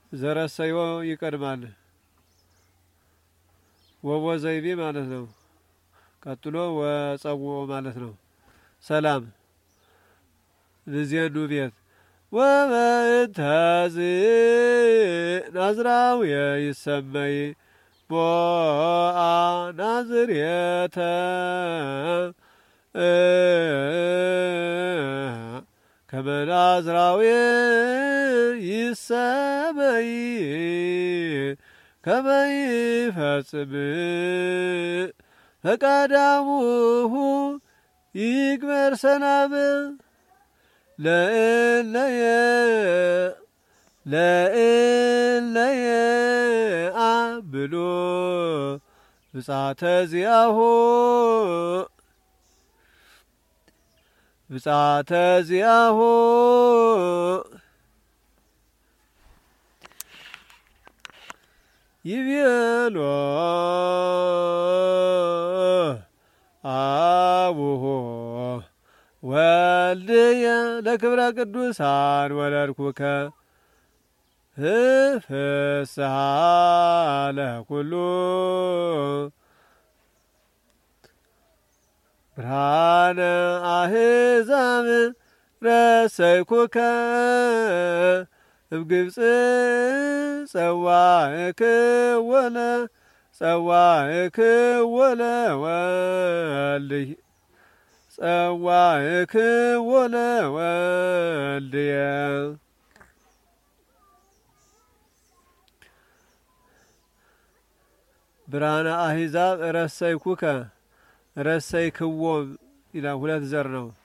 ዘረሰዮ ይቀድማል። ወቦ ዘይቤ ማለት ነው። ቀጥሎ ወጸውኦ ማለት ነው። ሰላም ልዜኑ ቤት ወበእንተዝ ናዝራዊ ይሰመይ ቦአ ናዝሬተ ከመ ናዝራዊ ይሰመይ ከመ ይፈጽም ፈቃዳሙሁ ይግበር ሰላም ለእለየ አብሎ ብጻተ ዚአሁ ይቤሎ አቡሁ ወልድየ ለክብረ ቅዱሳን ወለድኩከ ፍስሐ ለኩሉ ብርሃነ አሕዛብ ረሰይኩከ እምግብፅ ጸዋዕክወለ ወልድየ ብርሃነ አሕዛብ ረሰይኩከ ረሰይክዎ ይላል። ሁለት ዘር ነው።